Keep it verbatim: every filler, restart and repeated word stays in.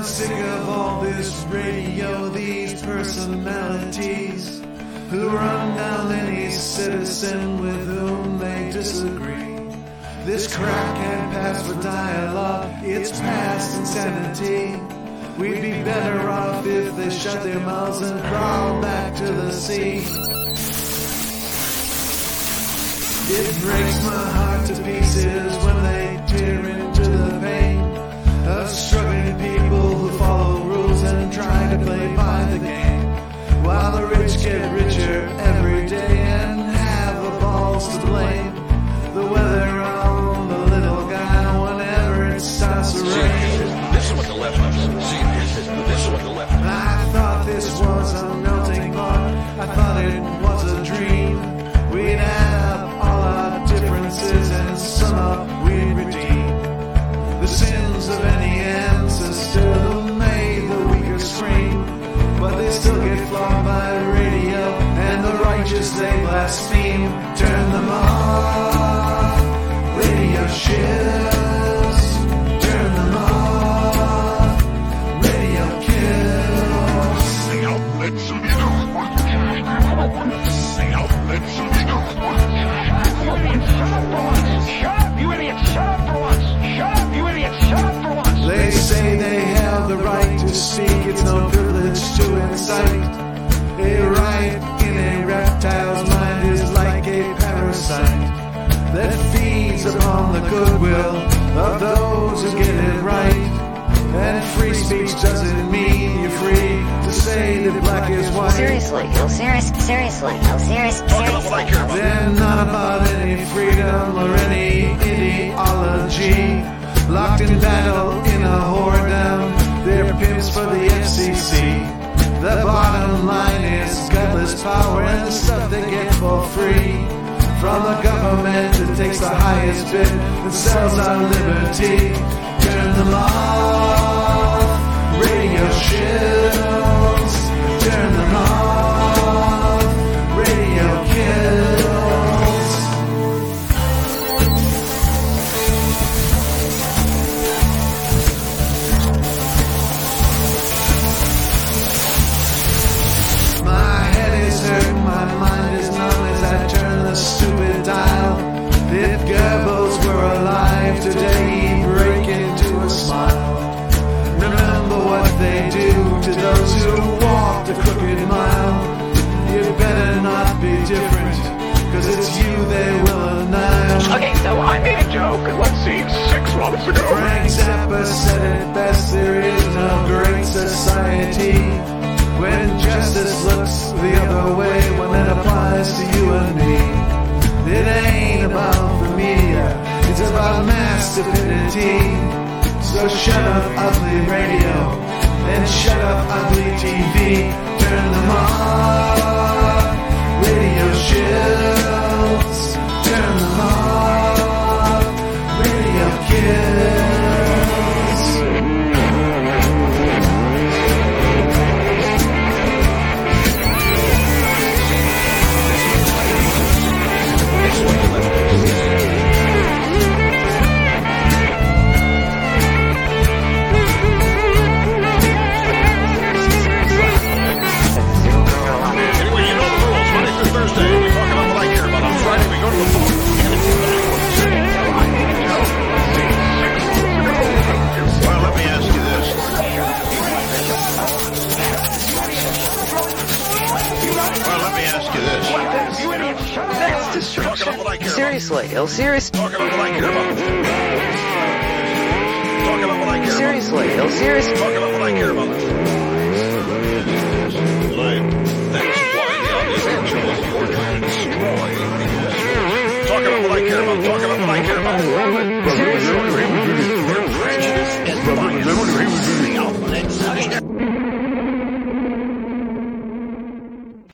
sick of all this radio, these personalities who run down any citizen with whom they disagree. This crap can't pass for dialogue, it's past insanity. We'd be better off if they shut their mouths and crawl back to the sea. It breaks my heart to pieces when they tear into the pain of struggling people who follow rules and try to play by the game, while the rich get richer every day and have the balls to blame the weather on the little guy whenever it starts to rain. This is what the left does. See, this is, this is what the left does. I thought this was a melting pot. I thought it was a dream. We'd have all our differences and somehow we'd redeem the sins of any ancestor who made the weaker scream. But they still get flogged by radio, and the righteous they blaspheme. Turn them off, radio shills. Turn them off, radio kills. The outlets of the The outlets of the Shut up, you idiot! Shut up for once! Shut up, you idiot! Shut up for once! They say they have the right to speak. It's no privilege to incite. A riot in a reptile's mind is like a parasite that feeds upon the goodwill of those who get it right. And free speech doesn't mean you're free to say that black is white. Seriously, no, serious, seriously, no, serious, seriously. They're not about any freedom or any ideology. Locked in battle in a whoredom, they're pimps for the F C C. The bottom line is gutless power and the stuff they get for free from the government that takes the highest bid and sells our liberty. Turn them off, radio shills. Turn them off, radio kills. My head is hurt, my mind is numb as I turn the stupid dial. If Goebbels were alive today, he'd break into a smile. Remember what they do to those who walk the crooked mile. You better not be different, cause it's you they will annihilate. Okay, so I made a joke, let's see, six months ago. Frank Zappa said it best, there is no great society when justice looks the other way, when it applies to you and me. It ain't about the media, it's about mass stupidity. So shut up ugly radio, and shut up ugly T V. Turn them off, radio shills. Turn them off, radio kills. Seriously, ill serious. Talking about what I care about. Talking about what I care about. Seriously, ill serious. Talking about what I care about. Like, that's why Los Angeles, you're trying to destroy the U S Talking about what I care about. Talking about what I care about. Seriously. Their prejudice and bias.